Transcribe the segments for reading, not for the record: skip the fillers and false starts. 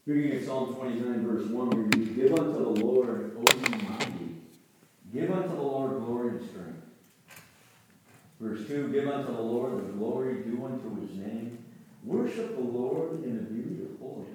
Reading in Psalm 29, verse 1, we read, Give unto the Lord, O ye mighty, give unto the Lord glory and strength. Verse 2, Give unto the Lord the glory due unto his name. Worship the Lord in the beauty of holiness.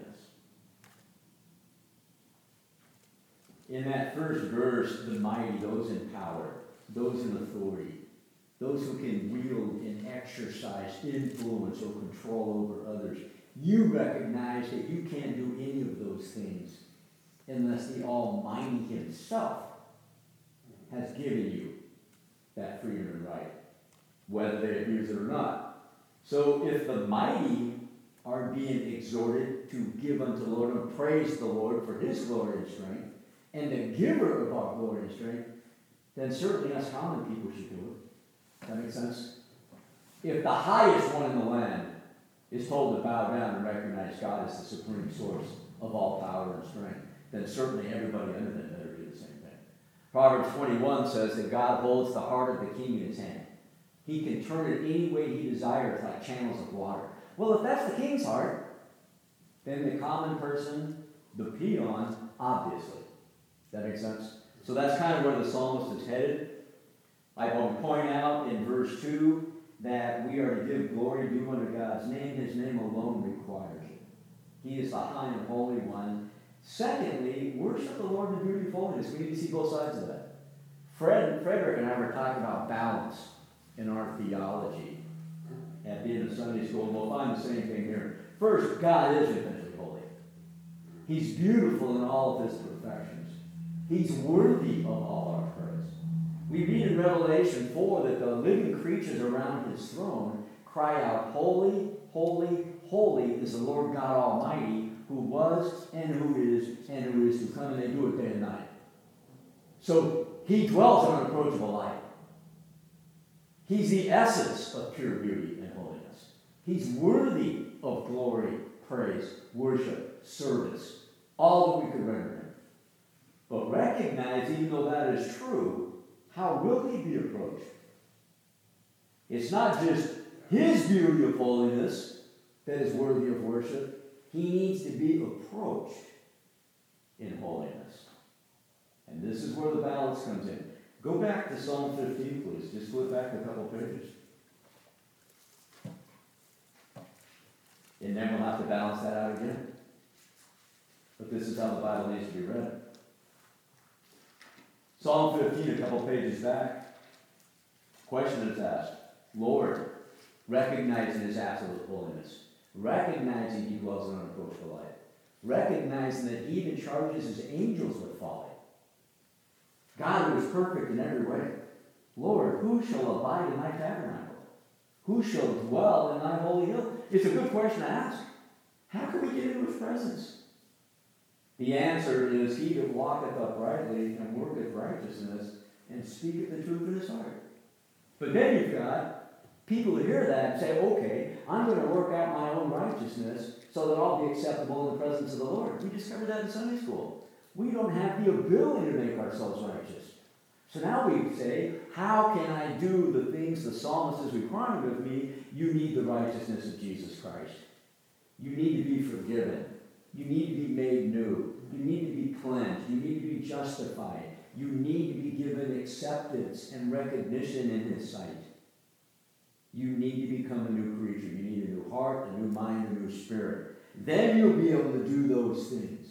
In that first verse, the mighty, those in power, those in authority, those who can wield and exercise influence or control over others, you recognize that you can't do any of those things unless the Almighty himself has given you that freedom and right, whether they abuse it or not. So if the mighty are being exhorted to give unto the Lord and praise the Lord for his glory and strength, and the giver of our glory and strength, then certainly us common people should do it. That makes sense? If the highest one in the land is told to bow down and recognize God as the supreme source of all power and strength, then certainly everybody under them better do the same thing. Proverbs 21 says that God holds the heart of the king in his hand. He can turn it any way he desires, like channels of water. Well, if that's the king's heart, then the common person, the peon, obviously. That makes sense? So that's kind of where the psalmist is headed. I want to point out in verse 2 that we are to give glory due unto God's name. His name alone requires it. He is the high and holy one. Secondly, worship the Lord in the beauty of holiness. We need to see both sides of that. Frederick and I were talking about balance in our theology at the end of Sunday school, and we'll find the same thing here. First, God is infinitely holy. He's beautiful in all of his perfections. He's worthy of all our praise. We read in Revelation 4 that the living creatures around his throne cry out, Holy, holy, holy is the Lord God Almighty, who was and who is to come, and they do it day and night. So he dwells in unapproachable light. He's the essence of pure beauty and holiness. He's worthy of glory, praise, worship, service, all that we could render him. But recognize, even though that is true, how will he be approached? It's not just his beauty of holiness that is worthy of worship. He needs to be approached in holiness. And this is where the balance comes in. Go back to Psalm 15, please. Just flip back a couple pages. And then we'll have to balance that out again. But this is how the Bible needs to be read. Psalm 15, a couple pages back. Question is asked. Lord, recognizing his absolute holiness, recognizing he dwells in unapproachable light, recognizing that he even charges his angels with folly. God who is perfect in every way. Lord, who shall abide in thy tabernacle? Who shall dwell in thy holy hill? It's a good question to ask. How can we get into his presence? The answer is, he that walketh uprightly and worketh righteousness and speaketh the truth in his heart. But then you've got people who hear that and say, okay, I'm going to work out my own righteousness so that I'll be acceptable in the presence of the Lord. We discovered that in Sunday school. We don't have the ability to make ourselves righteous. So now we say, how can I do the things the psalmist is requiring of me? You need the righteousness of Jesus Christ. You need to be forgiven. You need to be made new. You need to be cleansed. You need to be justified. You need to be given acceptance and recognition in his sight. You need to become a new creature. You need a new heart, a new mind, a new spirit. Then you'll be able to do those things.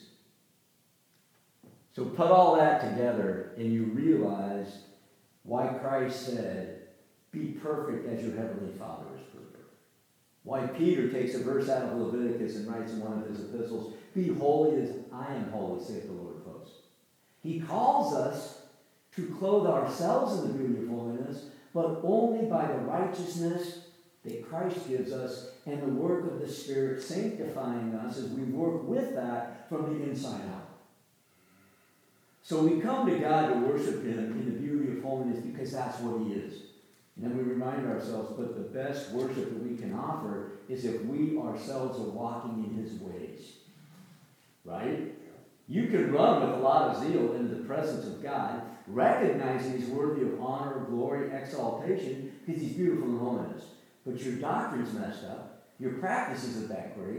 So put all that together and you realize why Christ said, be perfect as your heavenly Father is perfect. Why Peter takes a verse out of Leviticus and writes in one of his epistles, be holy as I am holy, saith the Lord of hosts. He calls us to clothe ourselves in the beauty of holiness, but only by the righteousness that Christ gives us and the work of the Spirit sanctifying us as we work with that from the inside out. So we come to God to worship him in the beauty of holiness because that's what he is. And then we remind ourselves, but the best worship that we can offer is if we ourselves are walking in his ways. Right? You can run with a lot of zeal into the presence of God, recognizing he's worthy of honor, glory, exaltation, because he's beautiful in holiness. But your doctrine's messed up. Your practice isn't that great.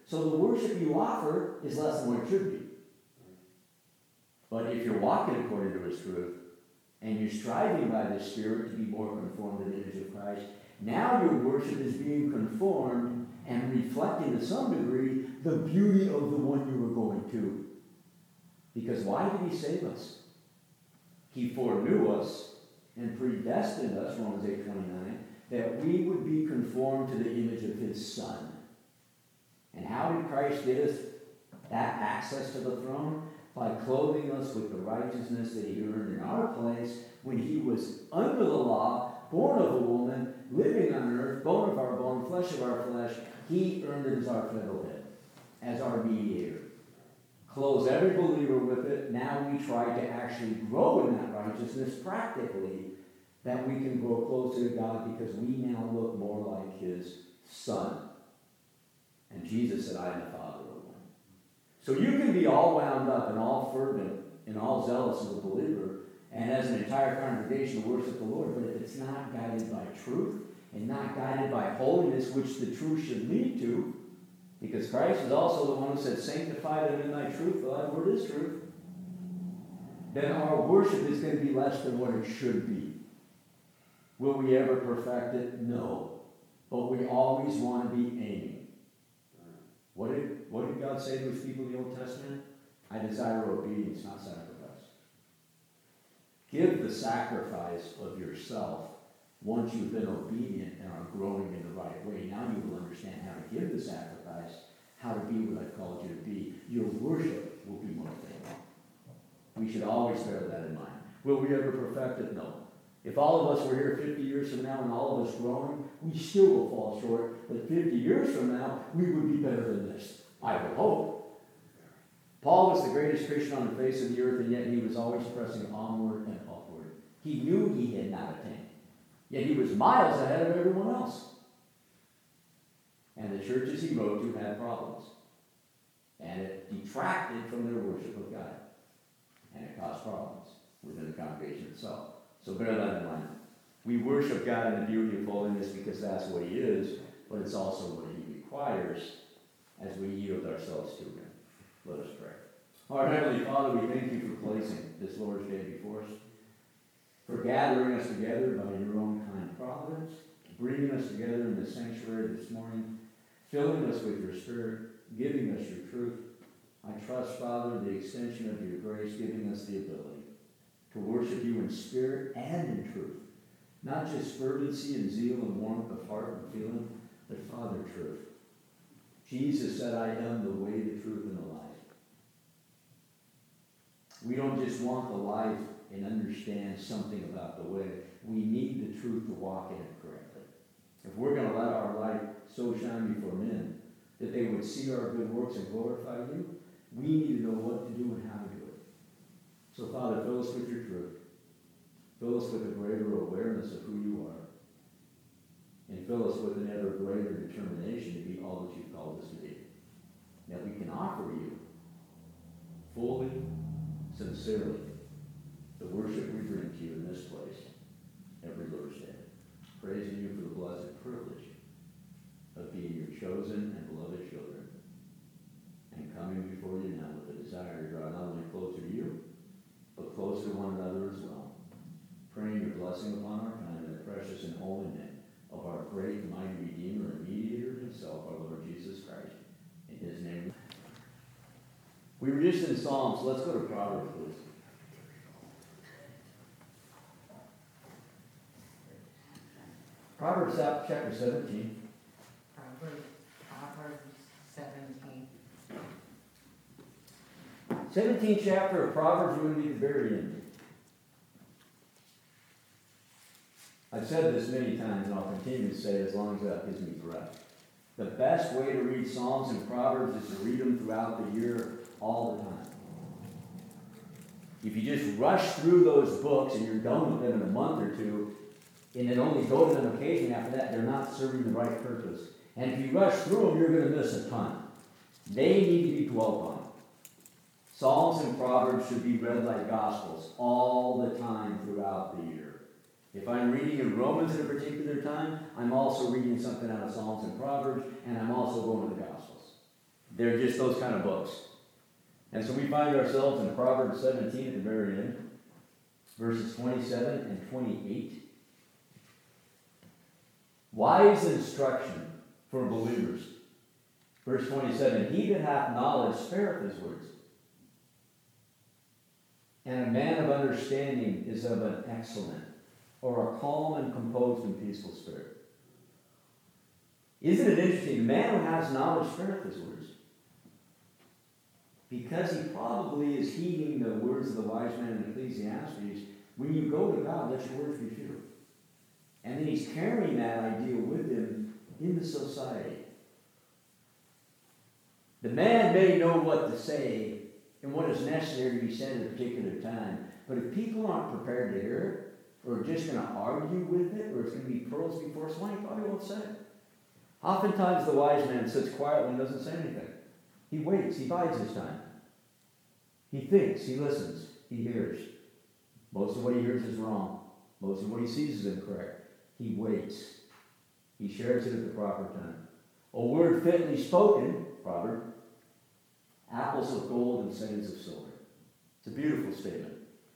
So the worship you offer is less than what it should be. But if you're walking according to his truth, and you're striving by the Spirit to be more conformed to the image of Christ, now your worship is being conformed and reflecting to some degree the beauty of the one you were going to. Because why did he save us? He foreknew us and predestined us, Romans 8:29, that we would be conformed to the image of his Son. And how did Christ get us that access to the throne? By clothing us with the righteousness that he earned in our place when he was under the law, born of a woman, living on earth, bone of our bone, flesh of our flesh. He earned it as our federal as our mediator. Clothes every believer with it. Now we try to actually grow in that righteousness practically, that we can grow closer to God because we now look more like his Son. And Jesus said, I am the Father of one. So you can be all wound up and all fervent and all zealous as a believer and as an entire congregation to worship the Lord, but if it's not guided by truth and not guided by holiness, which the truth should lead to, because Christ is also the one who said, sanctify them in thy truth, for thy word is truth, then our worship is going to be less than what it should be. Will we ever perfect it? No. But we always want to be aiming. What did God say to his people in the Old Testament? I desire obedience, not sacrifice. Give the sacrifice of yourself once you've been obedient and are growing in the right way. Now you will understand how to give the sacrifice, how to be what I've called you to be. Your worship will be more faithful. We should always bear that in mind. Will we ever perfect it? No. If all of us were here 50 years from now and all of us growing, we still will fall short. But 50 years from now, we would be better than this. I would hope. Paul was the greatest Christian on the face of the earth, and yet he was always pressing onward and upward. He knew he had not attained. Yet he was miles ahead of everyone else. And the churches he wrote to had problems. And it detracted from their worship of God. And it caused problems within the congregation itself. So bear that in mind. We worship God in the beauty of holiness because that's what he is, but it's also what he requires as we yield ourselves to him. Let us pray. Our Heavenly Father, we thank you for placing this Lord's Day before us, for gathering us together by your own kind providence, bringing us together in the sanctuary this morning, filling us with your Spirit, giving us your truth. I trust, Father, the extension of your grace, giving us the ability to worship you in spirit and in truth. Not just fervency and zeal and warmth of heart and feeling, but, Father, truth. Jesus said, I am the way, the truth, and the life. We don't just want the life and understand something about the way. We need the truth to walk in it correctly. If we're going to let our light so shine before men that they would see our good works and glorify you, we need to know what to do and how to do it. So, Father, fill us with your truth. Fill us with a greater awareness of who you are. And fill us with an ever greater determination to be all that you've called us to be. That we can offer you fully, sincerely, the worship we bring to you in this place every Lord's Day. Praising you for the blessed privilege of being your chosen and beloved children. And coming before you now with a desire to draw not only closer to you, but closer to one another as well. Praying your blessing upon our time in the precious and holy name of our great and mighty Redeemer and Mediator himself, our Lord Jesus Christ. In his name. We were just in Psalms. Let's go to Proverbs, please. Proverbs chapter 17. Proverbs 17. 17th chapter of Proverbs, we're going to be at the very end. I've said this many times, and I'll continue to say it as long as that gives me breath. The best way to read Psalms and Proverbs is to read them throughout the year, all the time. If you just rush through those books and you're done with them in a month or two, and then only go to them occasionally after that, they're not serving the right purpose. And if you rush through them, you're going to miss a ton. They need to be dwelt on. Psalms and Proverbs should be read like Gospels all the time throughout the year. If I'm reading in Romans at a particular time, I'm also reading something out of Psalms and Proverbs, and I'm also going to the Gospels. They're just those kind of books. And so we find ourselves in Proverbs 17 at the very end, verses 27 and 28. Wise instruction for believers. Verse 27, he that hath knowledge spareth his words, and a man of understanding is of an excellent, or a calm and composed and peaceful spirit. Isn't it interesting? The man who has knowledge spareth his words, because he probably is heeding the words of the wise man in Ecclesiastes. When you go to God, let your words be few. And then he's carrying that idea with him into society. The man may know what to say and what is necessary to be said at a particular time, but if people aren't prepared to hear it, or just going to argue with it, or it's going to be pearls before swine, he probably won't say it. Oftentimes the wise man sits quietly and doesn't say anything. He waits, he bides his time. He thinks, he listens, he hears. Most of what he hears is wrong. Most of what he sees is incorrect. He waits. He shares it at the proper time. A word fitly spoken, proverb, apples of gold and sayings of silver. It's a beautiful statement.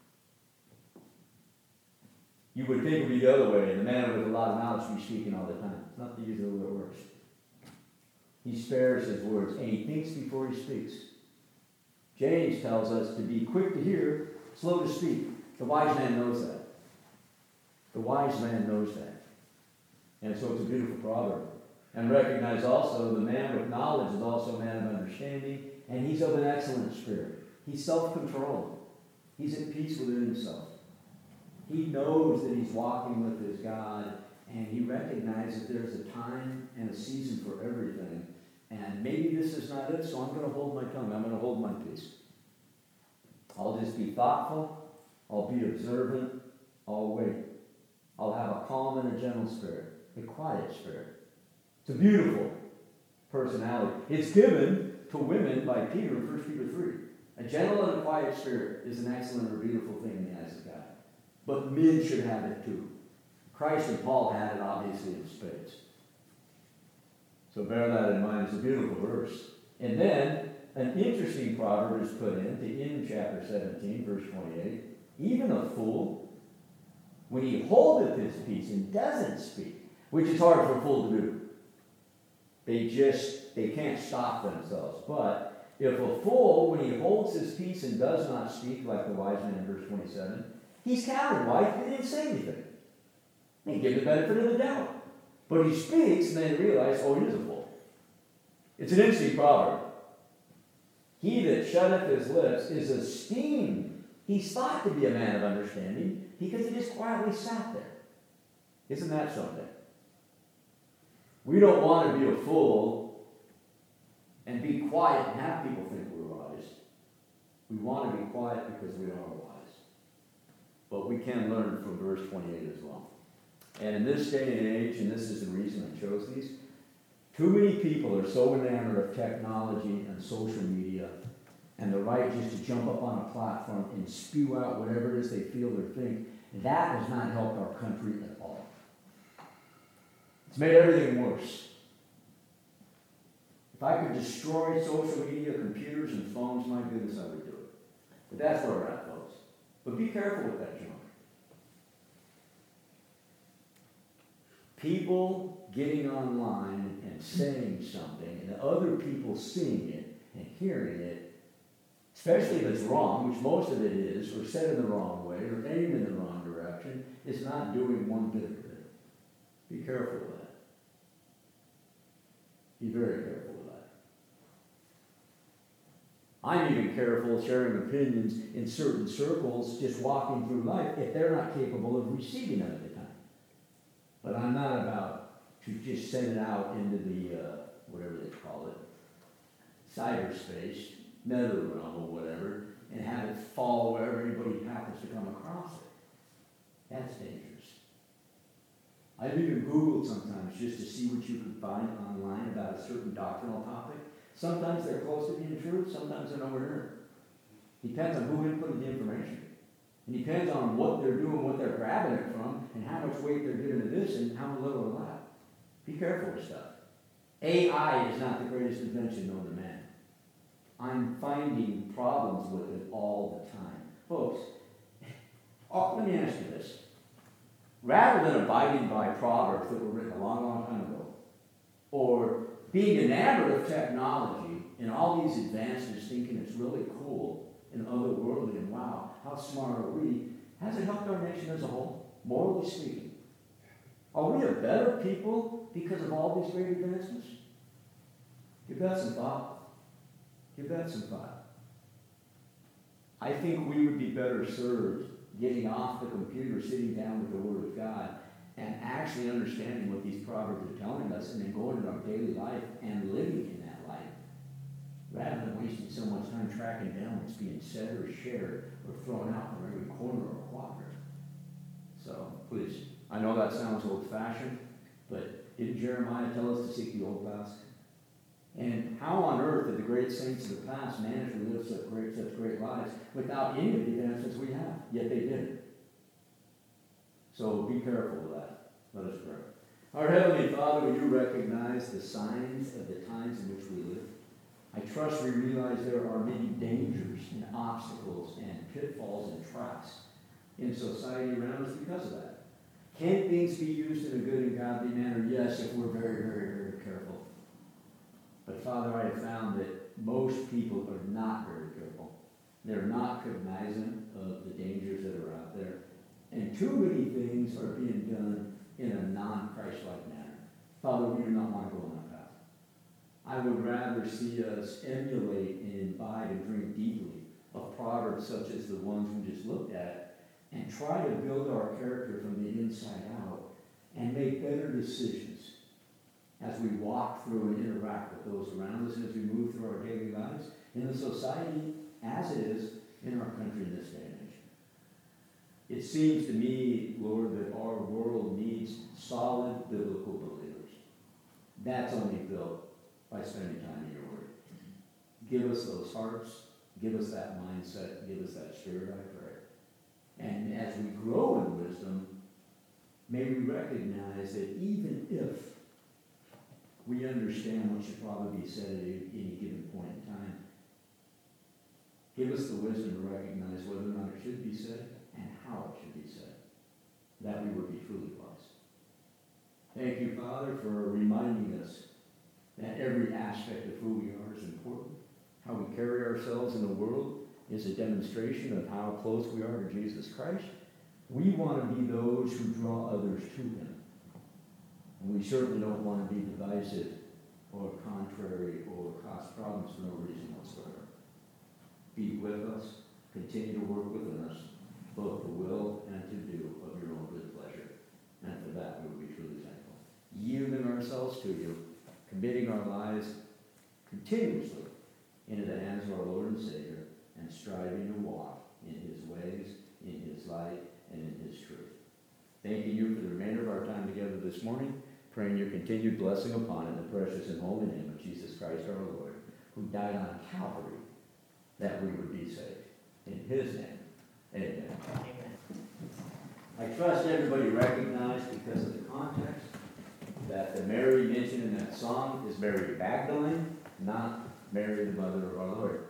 You would think it would be the other way. The man with a lot of knowledge would be speaking all the time. It's not the usual way it works. He spares his words, and he thinks before he speaks. James tells us to be quick to hear, slow to speak. The wise man knows that. The wise man knows that. And so it's a beautiful proverb. And recognize also the man with knowledge is also a man of understanding, and he's of an excellent spirit. He's self-controlled. He's at peace within himself. He knows that he's walking with his God, and he recognizes there's a time and a season for everything. And maybe this is not it, so I'm going to hold my tongue. I'm going to hold my peace. I'll just be thoughtful. I'll be observant. I'll wait. I'll have a calm and a gentle spirit, a quiet spirit. It's a beautiful personality. It's given to women by Peter in 1 Peter 3. A gentle and a quiet spirit is an excellent or beautiful thing in the eyes of God. But men should have it too. Christ and Paul had it obviously in spades. So bear that in mind. It's a beautiful verse. And then an interesting proverb is put in to end chapter 17, verse 28. Even a fool, when he holdeth his peace and doesn't speak, which is hard for a fool to do. They can't stop themselves. But if a fool, when he holds his peace and does not speak, like the wise man in verse 27, he's counted. Why? He didn't say anything. They give the benefit of the doubt. But he speaks and then realizes, oh, he is a fool. It's an interesting proverb. He that shutteth his lips is esteemed. He's thought to be a man of understanding because he just quietly sat there. Isn't that something? We don't want to be a fool and be quiet and have people think we're wise. We want to be quiet because we are wise. But we can learn from verse 28 as well. And in this day and age, and this is the reason I chose these, too many people are so enamored of technology and social media and the right just to jump up on a platform and spew out whatever it is they feel or think. That has not helped our country at all. It's made everything worse. If I could destroy social media, computers, and phones, my goodness, I would do it. But that's where we're at, folks. But be careful with that junk. People getting online and saying something, and other people seeing it and hearing it, especially if it's wrong, which most of it is, or said in the wrong way, or aimed in the wrong direction, is not doing one bit of good. Be careful with that. Be very careful with that. I'm even careful sharing opinions in certain circles, just walking through life, if they're not capable of receiving it at the time. But I'm not about to just send it out into the, whatever they call it, cyberspace, nether realm or whatever, and have it fall wherever anybody happens to come across it. That's dangerous. I've even Googled sometimes just to see what you can find online about a certain doctrinal topic. Sometimes they're close to being true, sometimes they're nowhere near it. Depends on who inputted the information. It depends on what they're doing, what they're grabbing it from, and how much weight they're giving to this and how little of that. Be careful with stuff. AI is not the greatest invention known to man. I'm finding problems with it all the time. Folks, let me ask you this. Rather than abiding by proverbs that were written a long, long time ago, or being enamored of technology and all these advances, thinking it's really cool and otherworldly, and wow, how smart are we? Has it helped our nation as a whole, morally speaking? Are we a better people because of all these great advancements? Give that some thought. Give that some thought. I think we would be better served getting off the computer, sitting down with the Word of God, and actually understanding what these proverbs are telling us, and then going in our daily life and living in that life, rather than wasting so much time tracking down what's being said or shared or thrown out from every corner or quadrant. So, please, I know that sounds old-fashioned, but didn't Jeremiah tell us to seek the old paths? And how on earth did the great saints of the past manage to live such great lives without any of the advancements we have? Yet they did. So be careful with that. Let us pray. Our Heavenly Father, will you recognize the signs of the times in which we live? I trust we realize there are many dangers and obstacles and pitfalls and traps in society around us because of that. Can things be used in a good and godly manner? Yes, if we're very, very, very careful. But Father, I have found that most people are not very careful. They're not cognizant of the dangers that are out there. And too many things are being done in a non-Christ-like manner. Father, we do not want to go on that path. I would rather see us emulate and imbibe and drink deeply of proverbs such as the ones we just looked at, and try to build our character from the inside out and make better decisions as we walk through and interact with those around us, and as we move through our daily lives in the society as it is in our country in this day and age. It seems to me, Lord, that our world needs solid biblical believers. That's only built by spending time in your word. Give us those hearts, give us that mindset, give us that spirit, I pray. And as we grow in wisdom, may we recognize that even if we understand what should probably be said at any given point in time, give us the wisdom to recognize whether or not it should be said and how it should be said, that we would be truly wise. Thank you, Father, for reminding us that every aspect of who we are is important. How we carry ourselves in the world is a demonstration of how close we are to Jesus Christ. We want to be those who draw others to him. And we certainly don't want to be divisive or contrary or cause problems for no reason whatsoever. Be with us. Continue to work within us, both to will and to do of your own good pleasure. And for that we will be truly thankful. Yielding ourselves to you, committing our lives continuously into the hands of our Lord and Savior, and striving to walk in his ways, in his light, and in his truth. Thanking you for the remainder of our time together this morning, praying your continued blessing upon it in the precious and holy name of Jesus Christ our Lord, who died on Calvary that we would be saved. In his name, amen. I trust everybody recognized, because of the context, that the Mary mentioned in that song is Mary Magdalene, not Mary, the mother of our Lord.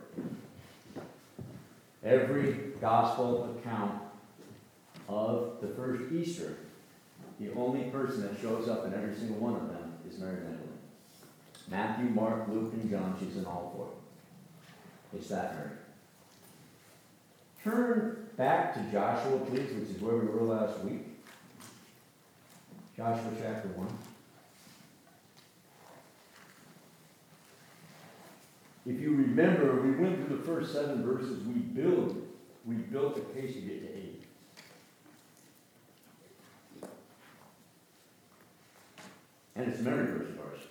Every gospel account of the first Easter, the only person that shows up in every single one of them is Mary Magdalene. Matthew, Mark, Luke, and John, she's in all four. It's that Mary. Turn back to Joshua, please, which is where we were last week. Joshua chapter 1. If you remember, we went through the first 7 verses. We built the case to get to 8. And it's a memory verse of ours.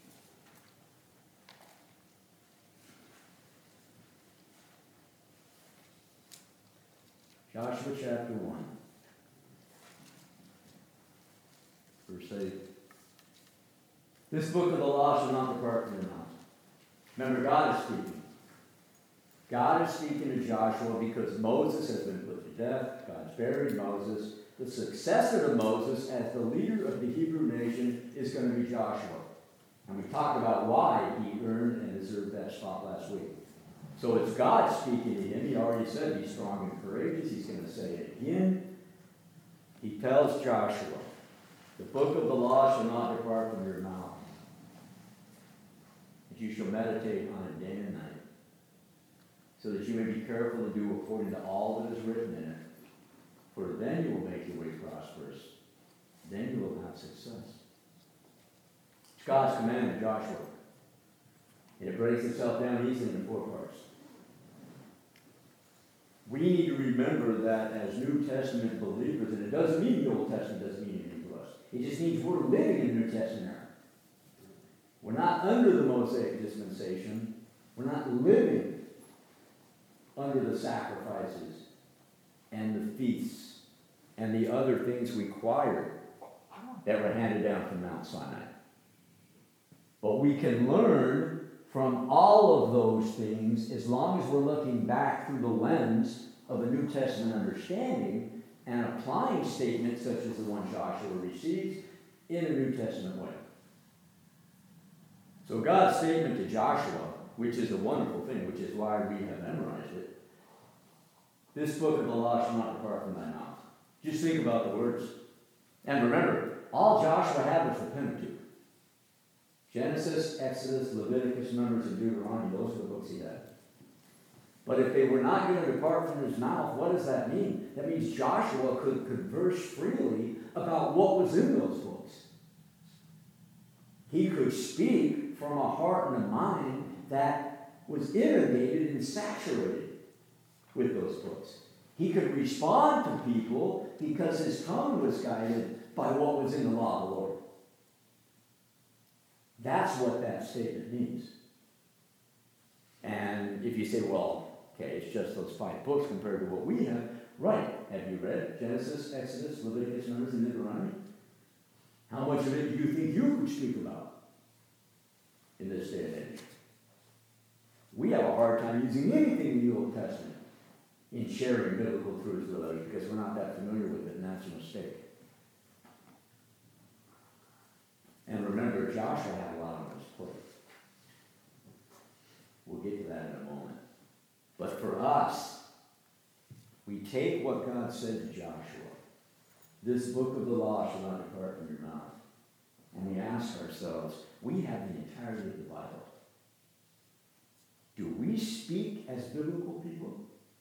Joshua chapter 1. Verse 8. This book of the law shall not depart from your mouth. Remember, God is speaking. God is speaking to Joshua because Moses has been put to death. God's buried Moses. The successor to Moses as the leader of the Hebrew nation is going to be Joshua. And we talked about why he earned and deserved that spot last week. So it's God speaking to him. He already said, be strong and courageous. He's going to say it again. He tells Joshua, the book of the law shall not depart from your mouth, but you shall meditate on it day and night, so that you may be careful to do according to all that is written in it. For then you will make your way prosperous. Then you will have success. It's God's command to Joshua. And it breaks itself down easily into 4 parts. We need to remember that as New Testament believers, and it doesn't mean the Old Testament doesn't mean anything to us. It just means we're living in the New Testament era. We're not under the Mosaic dispensation. We're not living under the sacrifices and the feasts and the other things required that were handed down from Mount Sinai. But we can learn from all of those things as long as we're looking back through the lens of a New Testament understanding and applying statements such as the one Joshua receives in a New Testament way. So God's statement to Joshua, which is a wonderful thing, which is why we have memorized it, this book of the law shall not depart from thy mouth. Just think about the words. And remember, all Joshua had was the Pentateuch. Genesis, Exodus, Leviticus, Numbers, and Deuteronomy, those are the books he had. But if they were not going to depart from his mouth, what does that mean? That means Joshua could converse freely about what was in those books. He could speak from a heart and a mind that was inundated and saturated with those books. He could respond to people because his tongue was guided by what was in the law of the Lord. That's what that statement means. And if you say, well, okay, it's just those 5 books compared to what we have, right. Have you read Genesis, Exodus, Leviticus, Numbers, and Deuteronomy? How much of it do you think you could speak about in this day and age? We have a hard time using anything in the Old Testament in sharing biblical truths with others because we're not that familiar with it, and that's a mistake. And remember, Joshua had a lot on his plate. We'll get to that in a moment. But for us, we take what God said to Joshua, this book of the law shall not depart from your mouth, and we ask ourselves, we have the entirety of the Bible. Do we speak as biblical people?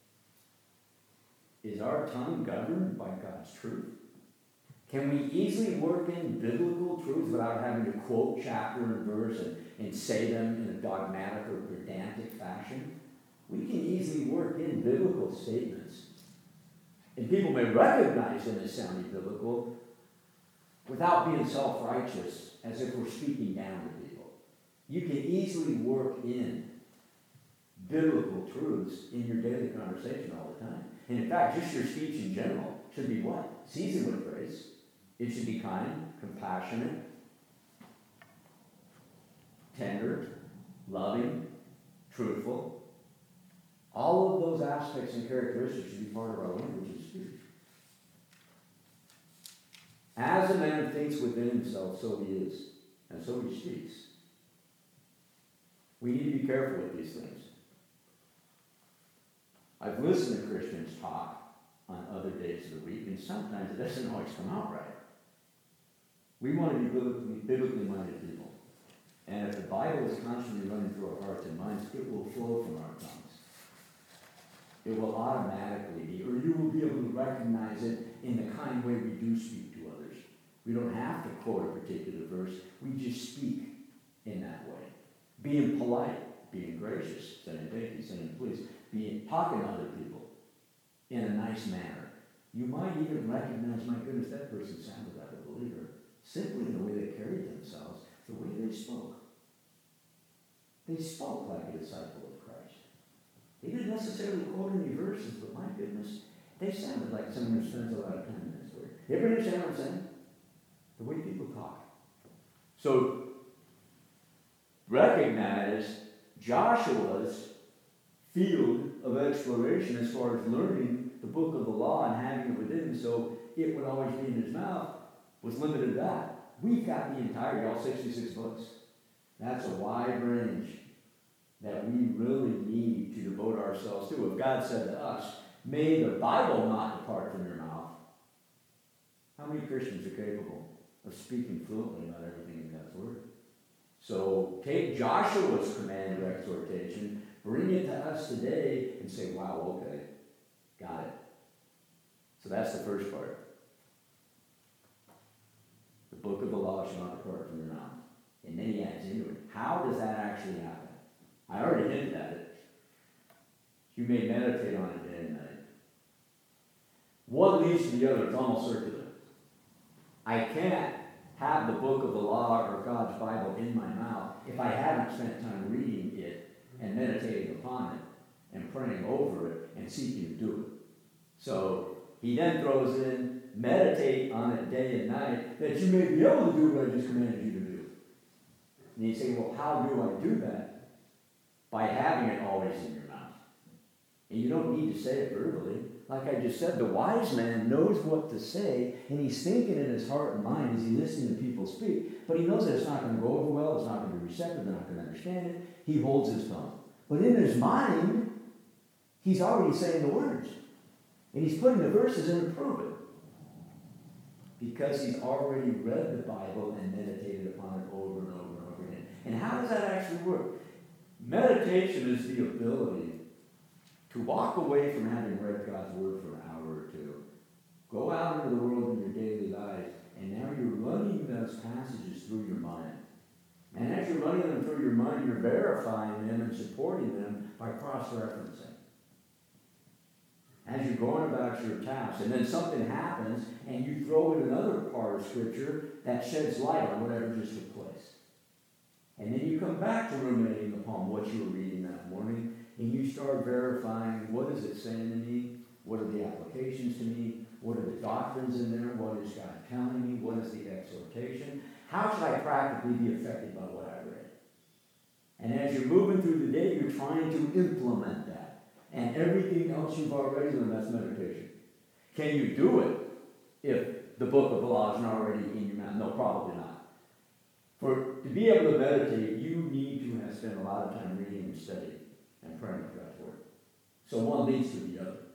Is our tongue governed by God's truth? Can we easily work in biblical truths without having to quote chapter and verse and say them in a dogmatic or pedantic fashion? We can easily work in biblical statements. And people may recognize them as sounding biblical without being self-righteous, as if we're speaking down to people. You can easily work in biblical truths in your daily conversation all the time. And in fact, just your speech in general should be what? Seasoned with grace. It should be kind, compassionate, tender, loving, truthful. All of those aspects and characteristics should be part of our language and speech. As a man thinks within himself, so he is, and so he speaks. We need to be careful with these things. I've listened to Christians talk on other days of the week, and sometimes it doesn't always come out right. We want to be biblically minded people. And if the Bible is constantly running through our hearts and minds, it will flow from our tongues. It will automatically be, or you will be able to recognize it in the kind way we do speak to others. We don't have to quote a particular verse. We just speak in that way. Being polite, being gracious, saying thank you, saying please, talking to other people in a nice manner. You might even recognize, my goodness, that person sounded like a believer, simply in the way they carried themselves, the way they spoke. They spoke like a disciple of Christ. They didn't necessarily quote any verses, but my goodness, they sounded like someone who spends a lot of time in this word. You ever understand what I'm saying? The way people talk. So, recognize Joshua's field of exploration as far as learning the book of the law and having it within him so it would always be in his mouth was limited to that. We've got the entirety, all 66 books. That's a wide range. that we really need to devote ourselves to. If God said to us, may the Bible not depart from your mouth, how many Christians are capable of speaking fluently about everything in God's Word? So take Joshua's command or exhortation, bring it to us today, and say, wow, okay, got it. So that's the first part. The book of the law shall not depart from your mouth. And then he adds into it. How does that actually happen? I already hinted at it. You may meditate on it day and night. One leads to the other. It's almost circular. I can't have the book of the law or God's Bible in my mouth if I haven't spent time reading it and meditating upon it and praying over it and seeking to do it. So he then throws in, meditate on it day and night, that you may be able to do what I just commanded you to do. And you say, well, how do I do that? By having it always in your mouth. And you don't need to say it verbally. Like I just said, the wise man knows what to say, and he's thinking in his heart and mind as he's listening to people speak, but he knows that it's not going to go over well, it's not going to be receptive, they're not going to understand it. He holds his tongue. But in his mind, he's already saying the words. And he's putting the verses in to prove it. Because he's already read the Bible and meditated upon it over and over and over again. And how does that actually work? Meditation is the ability to walk away from having read God's Word for an hour or two. Go out into the world in your daily life, and now you're running those passages through your mind. And as you're running them through your mind, you're verifying them and supporting them by cross-referencing. As you're going about your tasks, and then something happens, and you throw in another part of Scripture that sheds light on whatever just took place. And then you come back to ruminating upon what you were reading that morning, and you start verifying, what is it saying to me? What are the applications to me? What are the doctrines in there? What is God telling me? What is the exhortation? How should I practically be affected by what I read? And as you're moving through the day, you're trying to implement that. And everything else you've already learned, that's meditation. Can you do it if the book of the law is not already in your mouth? No, probably not. To be able to meditate, you need to have spent a lot of time reading and studying and praying with God's Word. So one leads to the other.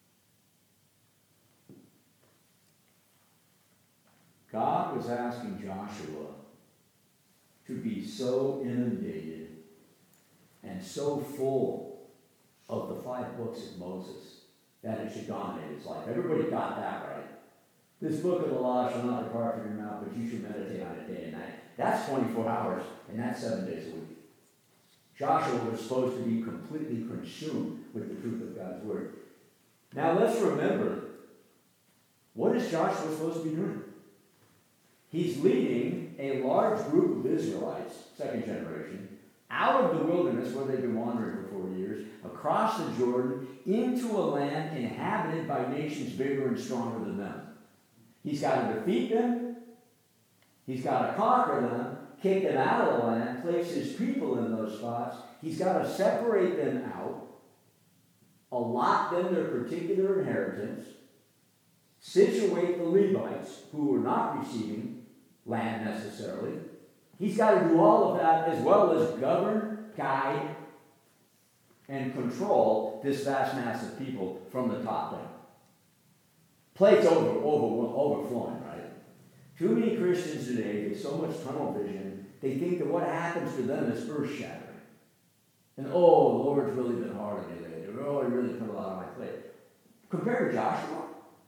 God was asking Joshua to be so inundated and so full of the 5 books of Moses that it should dominate his life. Everybody got that right. This book of the law shall not depart from your mouth, but you should meditate on it day and night. That's 24 hours, and that's 7 days a week. Joshua was supposed to be completely consumed with the truth of God's Word. Now let's remember, what is Joshua supposed to be doing? He's leading a large group of Israelites, second generation, out of the wilderness where they've been wandering for 40 years, across the Jordan, into a land inhabited by nations bigger and stronger than them. He's got to defeat them. He's got to conquer them, kick them out of the land, place his people in those spots. He's got to separate them out, allot them their particular inheritance, situate the Levites, who were not receiving land necessarily. He's got to do all of that as well as govern, guide, and control this vast mass of people from the top down. Plate's overflowing, right? Too many Christians today get so much tunnel vision, they think that what happens to them is earth-shattering. And, oh, the Lord's really been hard on me lately. Oh, he really put a lot on my plate. Compared to Joshua,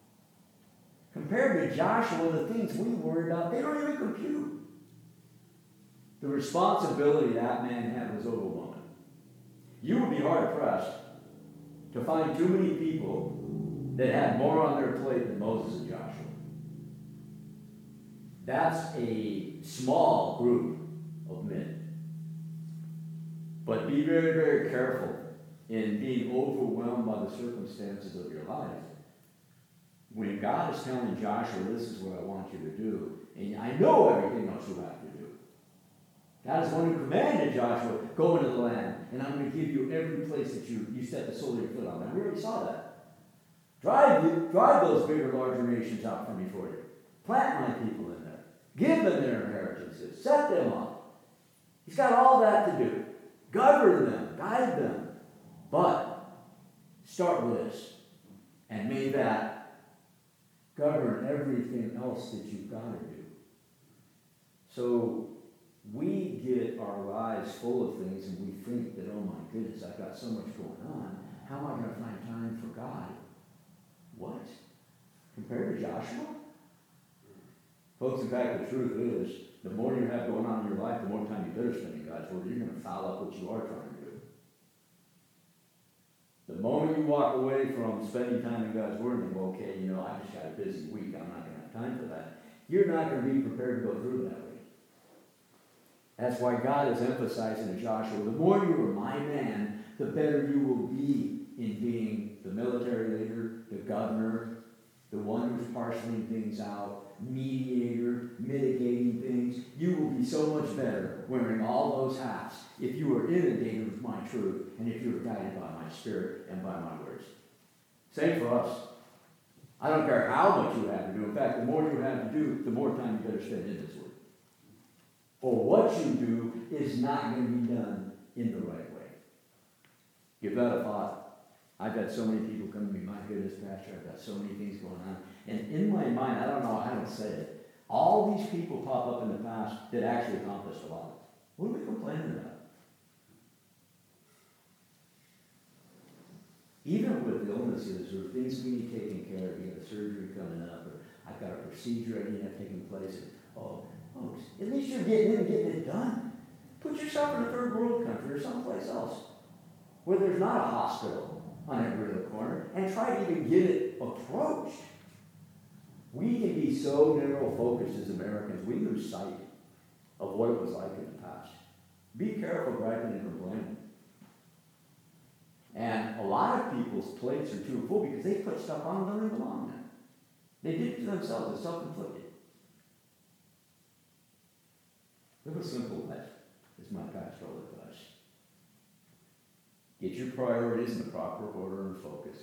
the things we worry about, they don't even compute. The responsibility that man had was overwhelming. You would be hard-pressed to find too many people that had more on their plate than Moses and Joshua. That's a small group of men. But be very, very careful in being overwhelmed by the circumstances of your life. When God is telling Joshua, this is what I want you to do, and I know everything else you have to do. God is the one who commanded Joshua, go into the land, and I'm going to give you every place that you set the sole of your foot on. And we already saw that. Drive those bigger, larger nations out from before you. Plant my people in there. Give them their inheritances. Set them up. He's got all that to do. Govern them, guide them. But start with this. And may that govern everything else that you've got to do. So we get our lives full of things and we think that, oh my goodness, I've got so much going on. How am I going to find time for God? What? Compared to Joshua? Folks, in fact, the truth is, the more you have going on in your life, the more time you better spend in God's Word. You're going to foul up what you are trying to do. The moment you walk away from spending time in God's Word and think, okay, I just got a busy week, I'm not going to have time for that, you're not going to be prepared to go through that way. That's why God is emphasizing to Joshua, the more you are my man, the better you will be in being the military leader, the governor, the one who's parceling things out, mediator, mitigating things. You will be so much better wearing all those hats if you are inundated with my truth and if you are guided by my Spirit and by my words. Same for us. I don't care how much you have to do. In fact, the more you have to do, the more time you better spend in this Word. For what you do is not going to be done in the right way. Give that a thought. I've had so many people come to me, my goodness, Pastor, I've got so many things going on. And in my mind, I don't know how to say it. All these people pop up in the past that actually accomplished a lot. What are we complaining about? Even with illnesses or things we need taken care of, you have a surgery coming up, or I've got a procedure I need to have taken place. And, folks, at least you're getting in and getting it done. Put yourself in a third world country or someplace else where there's not a hospital on every other corner, and try to even get it approached. We can be so narrow-focused as Americans, we lose sight of what it was like in the past. Be careful griping and complaining. And a lot of people's plates are too full because they put stuff on that doesn't belong there. They did it to themselves. It's self-inflicted. Live a simple life is my pastoral advice. Get your priorities in the proper order and focus.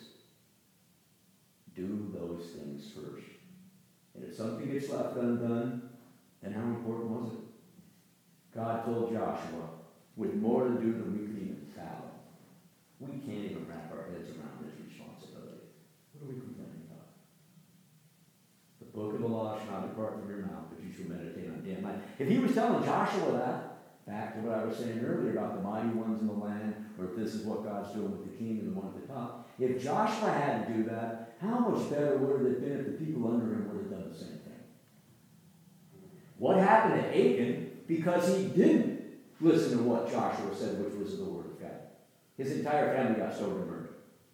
Do those things first. And if something gets left undone, then how important was it? God told Joshua, with more to do than we could even fathom. We can't even wrap our heads around this responsibility. What are we complaining about? The book of the law shall not depart from your mouth, but you shall meditate on day and night. If he was telling Joshua that, back to what I was saying earlier about the mighty ones in the land, or if this is what God's doing with the king and the one at the top, if Joshua had to do that, how much better would it have been if the people under him would have done the same thing? What happened to Achan? Because he didn't listen to what Joshua said, which was the word of God. His entire family got stoned and burned.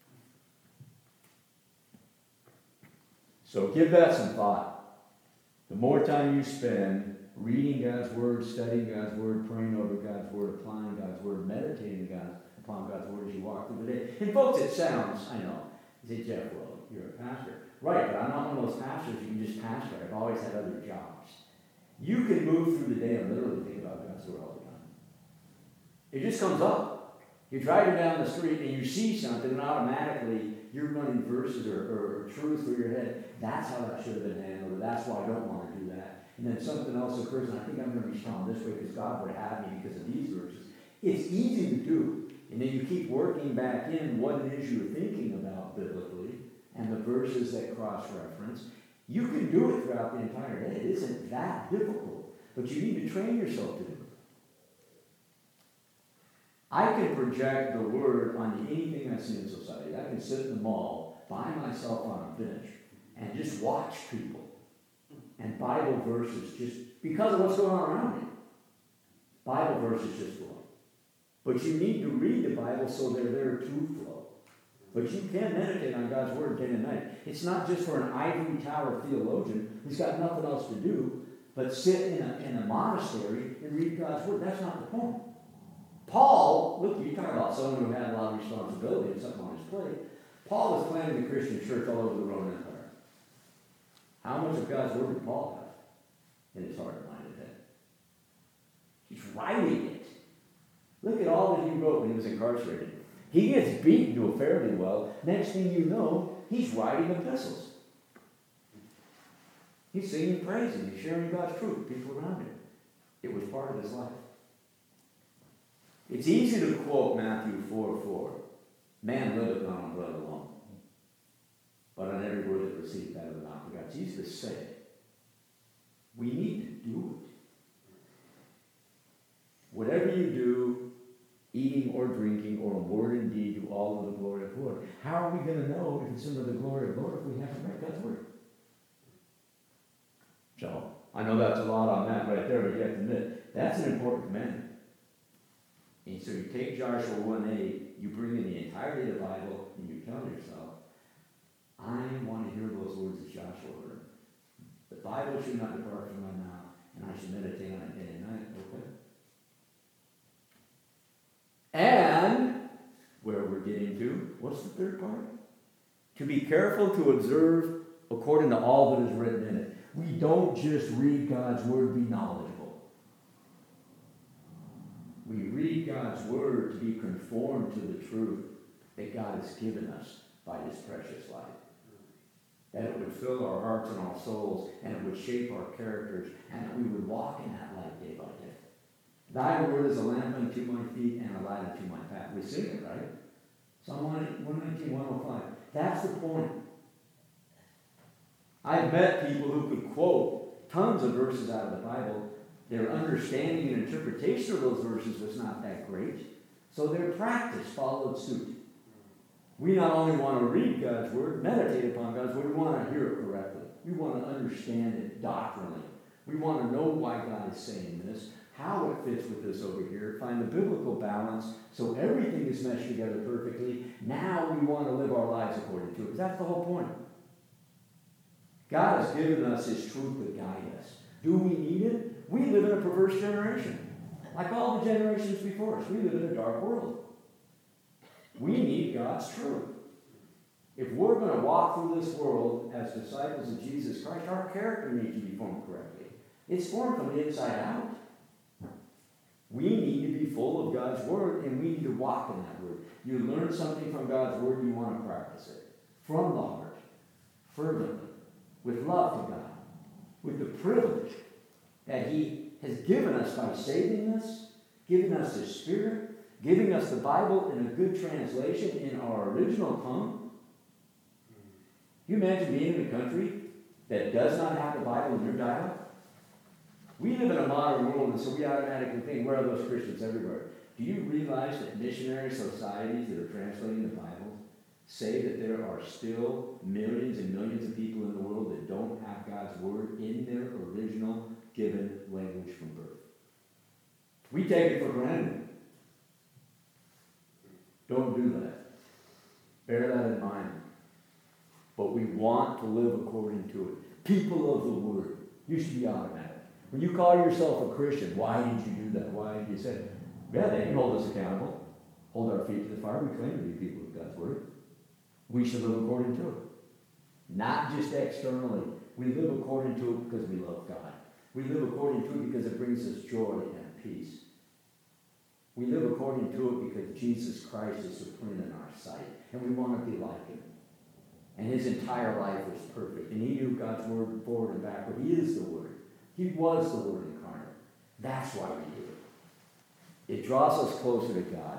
So give that some thought. The more time you spend reading God's Word, studying God's Word, praying over God's Word, applying God's Word, meditating upon God's Word as you walk through the day. And folks, it sounds, I know, you say, Jeff, well, you're a pastor. Right, but I'm not one of those pastors who can just pastor. I've always had other jobs. You can move through the day and literally think about God's Word all the time. It just comes up. You're driving down the street and you see something and automatically you're running verses or truth through your head. That's how that should have been handled, or that's why I don't want to do that. And then something else occurs, and I think I'm going to respond this way because God would have me because of these verses. It's easy to do. And then you keep working back in what it is you're thinking about biblically and the verses that cross-reference. You can do it throughout the entire day. It isn't that difficult. But you need to train yourself to do it. I can project the Word on anything I see in society. I can sit in the mall by myself on a bench and just watch people. And Bible verses, just because of what's going on around me. Bible verses just flow. But you need to read the Bible so they're there to flow. But you can meditate on God's Word day and night. It's not just for an ivory tower theologian who's got nothing else to do but sit in a monastery and read God's Word. That's not the point. Paul, look, you talk about someone who had a lot of responsibility and something on his plate. Paul was planting the Christian church all over the Roman Empire. How much of God's Word did Paul have in his heart, mind, and head? He's writing it. Look at all that he wrote when he was incarcerated. He gets beaten to a fairly well. Next thing you know, he's writing epistles. He's singing praises. He's sharing God's truth with people around him. It was part of his life. It's easy to quote Matthew 4:4. Man liveth not on bread alone, but on every word that proceeds out of the mouth of God. It's easy to say it. We need to do it. Whatever you do, eating or drinking, or in word and deed, do all of the glory of the Lord. How are we going to know if it's under the glory of the Lord if we haven't read God's word? So, I know that's a lot on that right there, but you have to admit, that's an important commandment. And so you take Joshua 1:8, you bring in the entirety of the Bible, and you tell yourself, I want to hear those words that Joshua heard. The Bible should not depart from my mouth, and I should meditate on it day and night. Okay? And, where we're getting to, what's the third part? To be careful to observe according to all that is written in it. We don't just read God's word, be knowledgeable. We read God's word to be conformed to the truth that God has given us by his precious life. That it would fill our hearts and our souls, and it would shape our characters, and that we would walk in that light day by day. Thy word is a lamp unto my feet and a light unto my path. We sing it, right? Psalm 119, 105. That's the point. I've met people who could quote tons of verses out of the Bible. Their understanding and interpretation of those verses was not that great, so their practice followed suit. We not only want to read God's word, meditate upon God's word, we want to hear it correctly. We want to understand it doctrinally. We want to know why God is saying this, how it fits with this over here, find the biblical balance so everything is meshed together perfectly. Now we want to live our lives according to it, because that's the whole point. God has given us his truth to guide us. Do we need it? We live in a perverse generation. Like all the generations before us, we live in a dark world. We need God's truth. If we're going to walk through this world as disciples of Jesus Christ, our character needs to be formed correctly. It's formed from the inside out. We need to be full of God's word, and we need to walk in that word. You learn something from God's word, you want to practice it. From the heart, fervently, with love to God, with the privilege that he has given us by saving us, giving us his Spirit, giving us the Bible in a good translation in our original tongue. Can you imagine being in a country that does not have the Bible in their dialect? We live in a modern world, and so we automatically think, where are those Christians everywhere? Do you realize that missionary societies that are translating the Bible say that there are still millions and millions of people in the world that don't have God's word in their original given language from birth? We take it for granted. Don't do that. Bear that in mind. But we want to live according to it. People of the word. You should be automatic. When you call yourself a Christian, why did you do that? Why did you say, yeah, they can hold us accountable. Hold our feet to the fire. We claim to be people of God's word. We should live according to it. Not just externally. We live according to it because we love God. We live according to it because it brings us joy and peace. We live according to it because Jesus Christ is supreme in our sight, and we want to be like him. And his entire life was perfect, and he knew God's word forward and backward. He is the Word. He was the Word incarnate. That's why we do it. It draws us closer to God.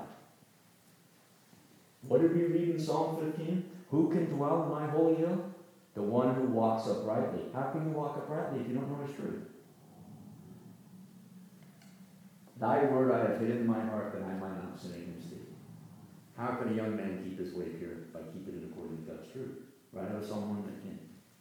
What did we read in Psalm 15? Who can dwell in my holy hill? The one who walks uprightly. How can you walk uprightly if you don't know his truth? Thy word I have hid in my heart that I might not sin against thee. How can a young man keep his way pure? By keeping it according to God's truth. Right out of Psalm 119.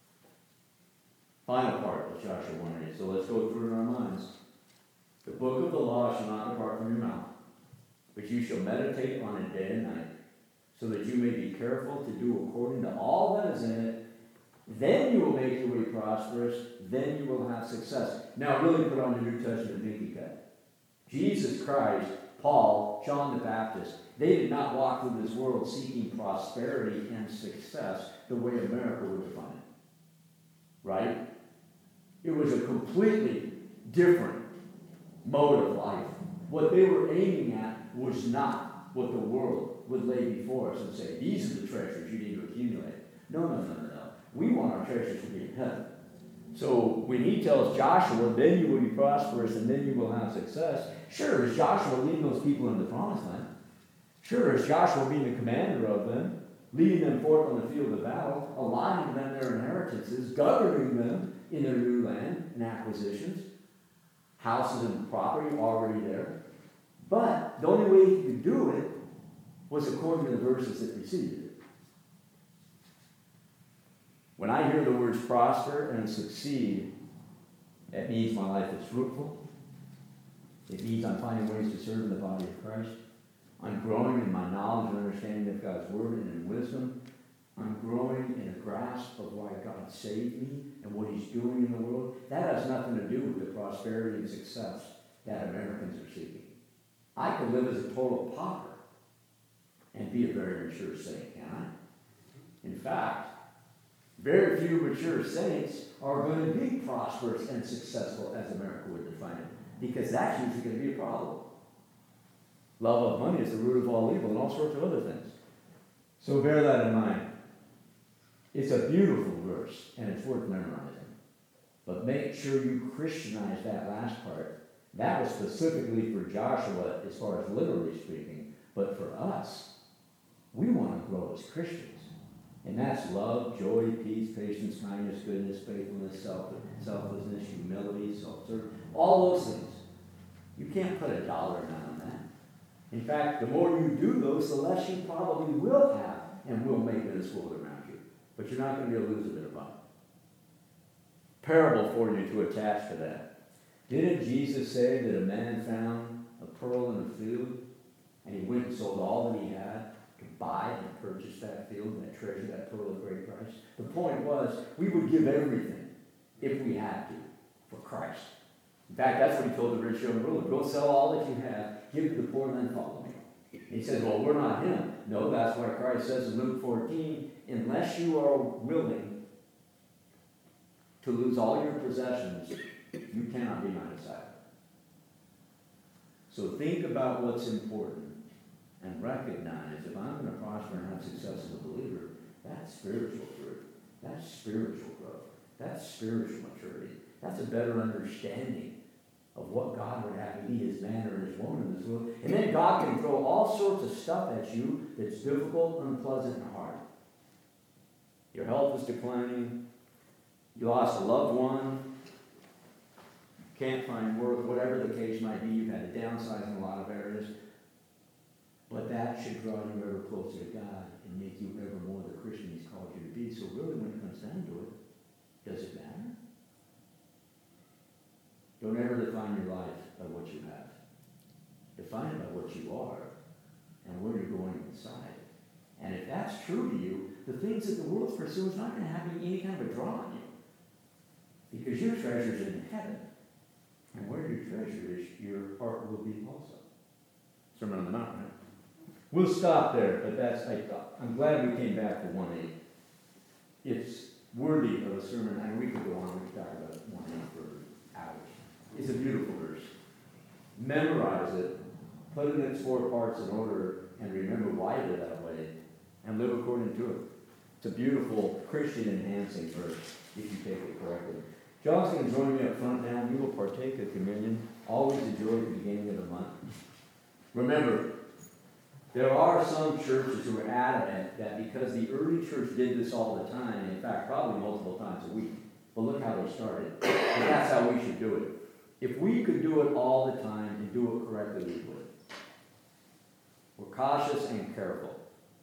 Final part of Joshua 1:8. So let's go through it in our minds. The book of the law shall not depart from your mouth, but you shall meditate on it day and night, so that you may be careful to do according to all that is in it. Then you will make your way prosperous. Then you will have success. Now really put on the New Testament thinking cap. Jesus Christ, Paul, John the Baptist, they did not walk through this world seeking prosperity and success the way America would define it. Right? It was a completely different mode of life. What they were aiming at was not what the world would lay before us and say, these are the treasures you need to accumulate. No. We want our treasures to be in heaven. So when he tells Joshua, then you will be prosperous and then you will have success, sure, is Joshua leading those people into the promised land? Sure, is Joshua being the commander of them, leading them forth on the field of battle, allotting them their inheritances, governing them in their new land and acquisitions, houses and property already there. But the only way he could do it was according to the verses that preceded it. When I hear the words prosper and succeed, that means my life is fruitful. It means I'm finding ways to serve in the body of Christ. I'm growing in my knowledge and understanding of God's word and in wisdom. I'm growing in a grasp of why God saved me and what he's doing in the world. That has nothing to do with the prosperity and success that Americans are seeking. I could live as a total pauper and be a very mature saint, can I? In fact, very few mature saints are going to be prosperous and successful as America would define it, because that's usually going to be a problem. Love of money is the root of all evil and all sorts of other things. So bear that in mind. It's a beautiful verse, and it's worth memorizing. But make sure you Christianize that last part. That was specifically for Joshua as far as literally speaking, but for us, we want to grow as Christians. And that's love, joy, peace, patience, kindness, goodness, faithfulness, selflessness, humility, self-service, all those things. You can't put a dollar amount on that. In fact, the more you do those, the less you probably will have and will make in this world around you. But you're not going to be able to lose a bit of money. Parable for you to attach to that. Didn't Jesus say that a man found a pearl in a field and he went and sold all that he had to buy and purchase that field, that treasure, that pearl of great price? The point was, we would give everything if we had to for Christ. In fact, that's what he told the rich young ruler. Go sell all that you have, give to the poor, and then follow me. He says, well, we're not him. No, that's why Christ says in Luke 14, unless you are willing to lose all your possessions, you cannot be my disciple. So think about what's important and recognize if I'm going to prosper and have success as a believer, that's spiritual fruit. That's spiritual growth. That's spiritual maturity. That's a better understanding of what God would have me be, his man or his woman in this world. And then God can throw all sorts of stuff at you that's difficult, unpleasant, and hard. Your health is declining. You lost a loved one. Can't find work, whatever the case might be. You've had to downsize in a lot of areas. But that should draw you ever closer to God and make you ever more the Christian he's called you to be. So really, when it comes down to it, does it matter? Don't ever define your life by what you have. Define it by what you are and where you're going inside. And if that's true to you, the things that the world's pursuing is not going to have any kind of a draw on you. Because your treasure's in heaven. And where your treasure is, your heart will be also. Sermon on the Mount, right? We'll stop there, but I'm glad we came back to 1:8. It's worthy of a sermon, and we could go on, we could talk about 1:8 for hours. It's a beautiful verse. Memorize it, put it in its 4 parts in order, and remember why it is that way, and live according to it. It's a beautiful Christian-enhancing verse, if you take it correctly. John's going to join me up front now. We will partake of communion. Always enjoy the beginning of the month. Remember, there are some churches who are adamant that because the early church did this all the time, in fact, probably multiple times a week, but look how they started. And that's how we should do it. If we could do it all the time and do it correctly, we would. We're cautious and careful.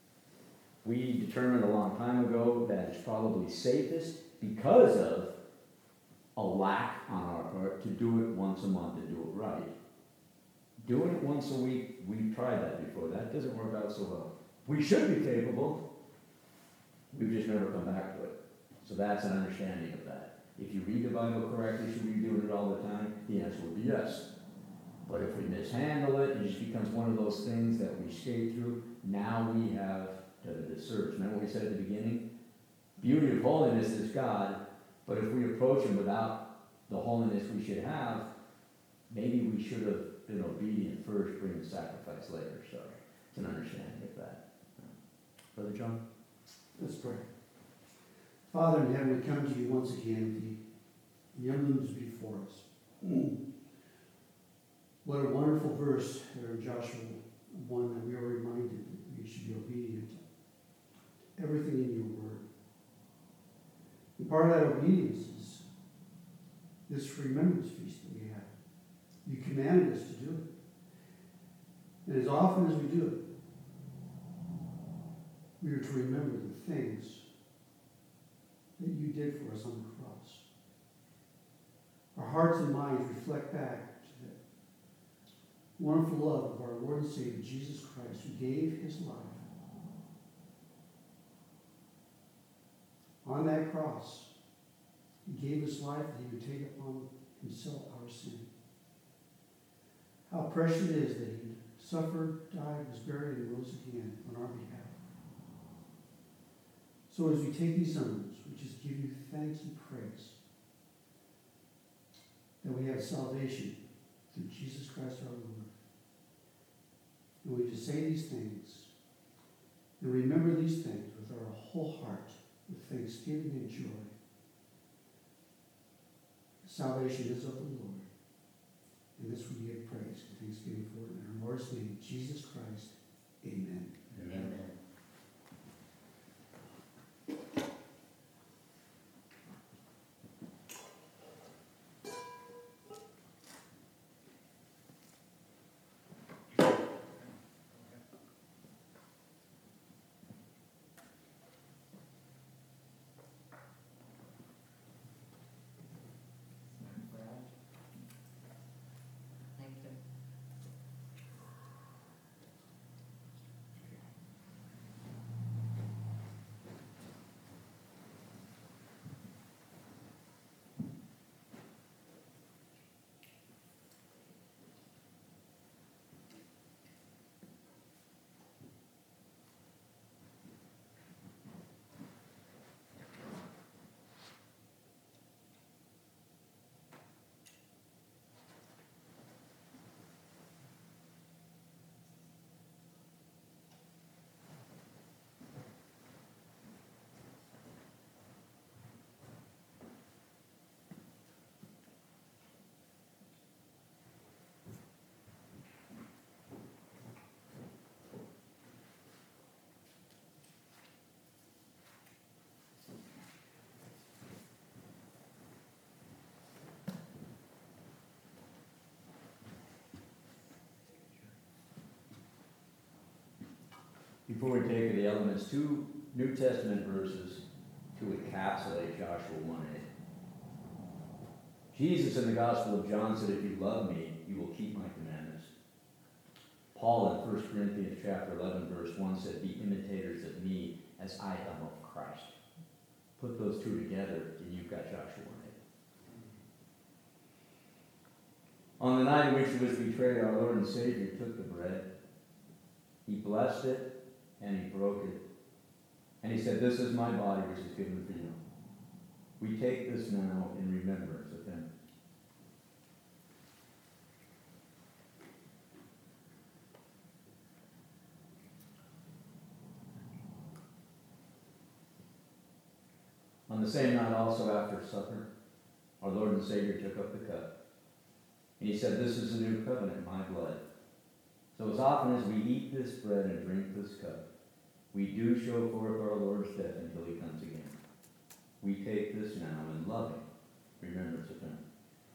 We determined a long time ago that it's probably safest because of a lack on our part to do it once a month and do it right. Doing it once a week, we've tried that before. That doesn't work out so well. We should be capable. We've just never come back to it. So that's an understanding of that. If you read the Bible correctly, should we be doing it all the time? The answer would be yes. But if we mishandle it, it just becomes one of those things that we skate through. Now we have to search. Remember what we said at the beginning? Beauty of holiness is God, but if we approach him without the holiness we should have, maybe we should have been obedient first, bring the sacrifice later. So it's an understanding of that. Brother John? Let's pray. Father in heaven, we come to you once again with The emblem is before us. What a wonderful verse there in Joshua 1 that we are reminded that we should be obedient to everything in your word. And part of that obedience is this remembrance feast that we have. You commanded us to do it. And as often as we do it, we are to remember the things that you did for us on the cross. Our hearts and minds reflect back to the wonderful love of our Lord and Savior, Jesus Christ, who gave his life on that cross. He gave his life that he would take upon himself our sin. How precious it is that he suffered, died, was buried, and rose again on our behalf. So as we take these emblems, we just give you thanks and praise that we have salvation through Jesus Christ our Lord. And we just say these things and remember these things with our whole heart, with thanksgiving and joy. Salvation is of the Lord. And this we give praise and thanksgiving for it in our Lord's name, Jesus Christ. Amen. Amen. Thank you. Before we take the elements, two New Testament verses to encapsulate Joshua 1:8. Jesus in the Gospel of John said, "If you love me, you will keep my commandments." Paul in 1 Corinthians chapter 11, verse 1 said, "Be imitators of me as I am of Christ." Put those two together and you've got Joshua 1:8. On the night in which he was betrayed, our Lord and Savior took the bread. He blessed it and he broke it. And he said, "This is my body which is given for you. We take this now in remembrance of him." On the same night also after supper, our Lord and Savior took up the cup. And he said, "This is the new covenant in my blood. So as often as we eat this bread and drink this cup, we do show forth our Lord's death until he comes again. We take this now in loving remembrance of him."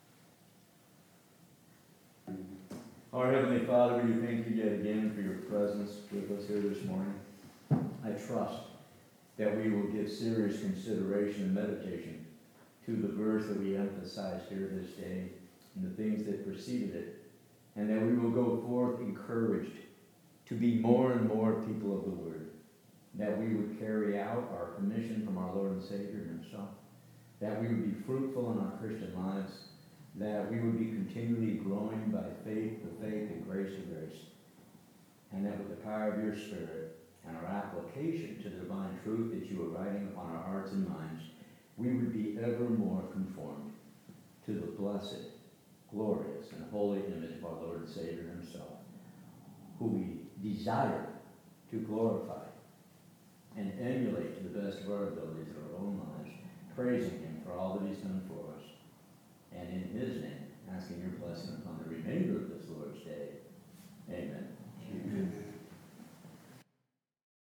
Our Heavenly Father, we thank you yet again for your presence with us here this morning. I trust that we will give serious consideration and meditation to the verse that we emphasized here this day and the things that preceded it, and that we will go forth encouraged to be more and more people of the Word, that we would carry out our commission from our Lord and Savior himself, that we would be fruitful in our Christian lives, that we would be continually growing by faith to faith and grace to grace, and that with the power of your Spirit and our application to the divine truth that you are writing upon our hearts and minds, we would be ever more conformed to the blessed, glorious, and holy image of our Lord and Savior himself, who we desire to glorify and emulate to the best of our abilities in our own lives, praising him for all that he's done for us. and in his name, asking your blessing upon the remainder of this Lord's Day. Amen. Amen.